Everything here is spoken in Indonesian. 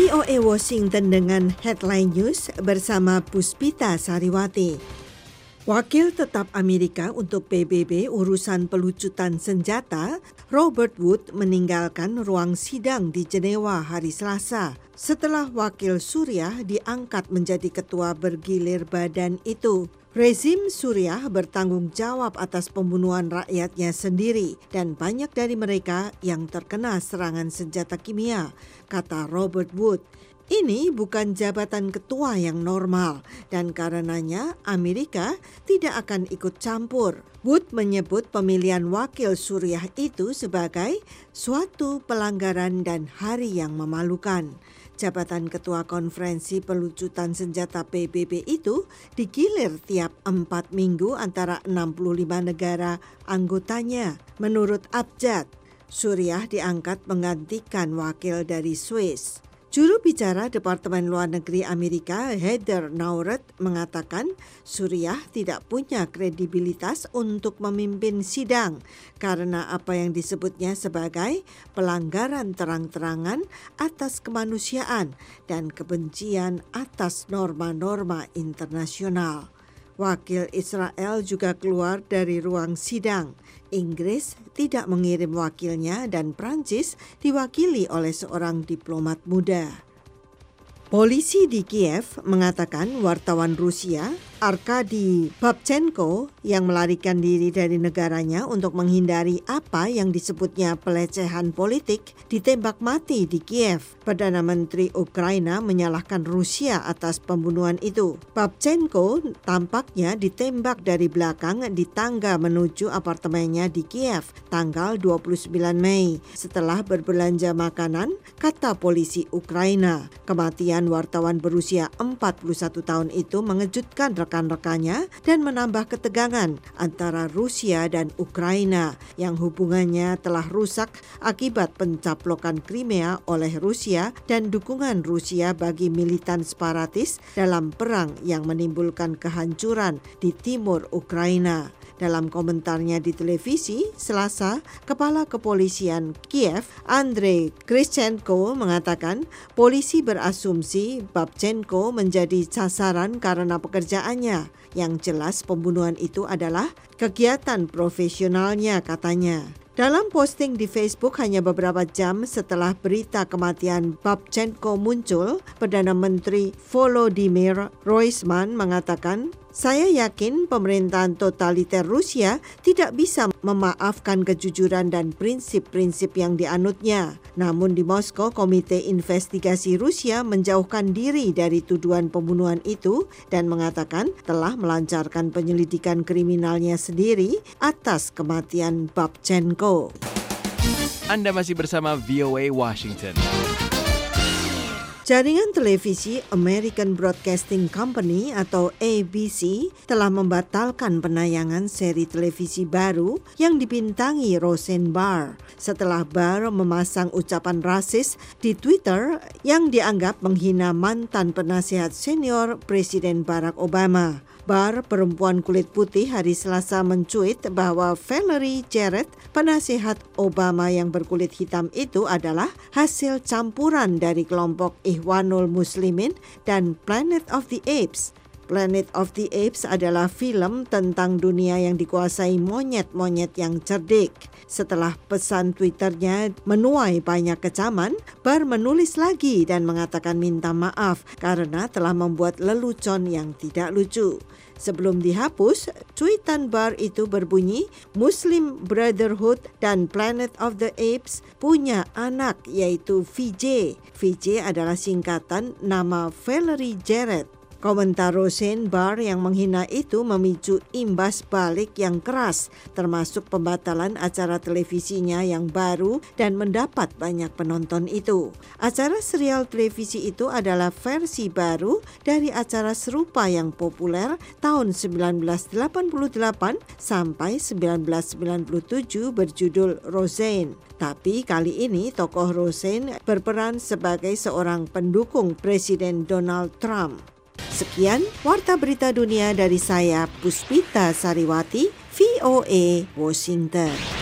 VOA Washington dengan Headline News bersama Puspita Sariwati. Wakil tetap Amerika untuk PBB urusan pelucutan senjata, Robert Wood meninggalkan ruang sidang di Jenewa hari Selasa setelah wakil Suriah diangkat menjadi ketua bergilir badan itu. Rezim Suriah bertanggung jawab atas pembunuhan rakyatnya sendiri dan banyak dari mereka yang terkena serangan senjata kimia, kata Robert Wood. Ini bukan jabatan ketua yang normal dan karenanya Amerika tidak akan ikut campur. Wood menyebut pemilihan wakil Suriah itu sebagai suatu pelanggaran dan hari yang memalukan. Jabatan ketua konferensi pelucutan senjata PBB itu digilir tiap 4 minggu antara 65 negara anggotanya. Menurut Abjad, Suriah diangkat menggantikan wakil dari Swiss. Juru bicara Departemen Luar Negeri Amerika Heather Nauert mengatakan Suriah tidak punya kredibilitas untuk memimpin sidang karena apa yang disebutnya sebagai pelanggaran terang-terangan atas kemanusiaan dan kebencian atas norma-norma internasional. Wakil Israel juga keluar dari ruang sidang. Inggris tidak mengirim wakilnya dan Prancis diwakili oleh seorang diplomat muda. Polisi di Kiev mengatakan wartawan Rusia Arkady Babchenko yang melarikan diri dari negaranya untuk menghindari apa yang disebutnya pelecehan politik ditembak mati di Kiev. Perdana Menteri Ukraina menyalahkan Rusia atas pembunuhan itu. Babchenko tampaknya ditembak dari belakang di tangga menuju apartemennya di Kiev tanggal 29 Mei setelah berbelanja makanan, kata polisi Ukraina. Kematian wartawan berusia 41 tahun itu mengejutkan rekan-rekannya dan menambah ketegangan antara Rusia dan Ukraina yang hubungannya telah rusak akibat pencaplokan Crimea oleh Rusia dan dukungan Rusia bagi militan separatis dalam perang yang menimbulkan kehancuran di timur Ukraina. Dalam komentarnya di televisi Selasa, Kepala Kepolisian Kiev, Andrei Krishchenko mengatakan polisi berasumsi Babchenko menjadi sasaran karena pekerjaannya. Yang jelas pembunuhan itu adalah kegiatan profesionalnya, katanya. Dalam posting di Facebook hanya beberapa jam setelah berita kematian Babchenko muncul, Perdana Menteri Volodymyr Groysman mengatakan, "Saya yakin pemerintahan totaliter Rusia tidak bisa memaafkan kejujuran dan prinsip-prinsip yang dianutnya. Namun di Moskow, Komite Investigasi Rusia menjauhkan diri dari tuduhan pembunuhan itu dan mengatakan telah melancarkan penyelidikan kriminalnya sendiri atas kematian Babchenko." Anda masih bersama VOA Washington. Jaringan televisi American Broadcasting Company atau ABC telah membatalkan penayangan seri televisi baru yang dibintangi Roseanne Barr setelah Barr memasang ucapan rasis di Twitter yang dianggap menghina mantan penasihat senior Presiden Barack Obama. Barr, perempuan kulit putih, hari Selasa mencuit bahwa Valerie Jarrett, penasihat Obama yang berkulit hitam itu adalah hasil campuran dari kelompok Ikhwanul Muslimin dan Planet of the Apes. Planet of the Apes adalah film tentang dunia yang dikuasai monyet-monyet yang cerdik. Setelah pesan Twitternya menuai banyak kecaman, Barr menulis lagi dan mengatakan minta maaf karena telah membuat lelucon yang tidak lucu. Sebelum dihapus, cuitan Barr itu berbunyi, Muslim Brotherhood dan Planet of the Apes punya anak yaitu VJ. VJ adalah singkatan nama Valerie Jarrett. Komentar Roseanne Barr yang menghina itu memicu imbas balik yang keras, termasuk pembatalan acara televisinya yang baru dan mendapat banyak penonton itu. Acara serial televisi itu adalah versi baru dari acara serupa yang populer tahun 1988 sampai 1997 berjudul Roseanne. Tapi kali ini tokoh Roseanne berperan sebagai seorang pendukung Presiden Donald Trump. Sekian Warta Berita Dunia dari saya, Puspita Sariwati, VOA Washington.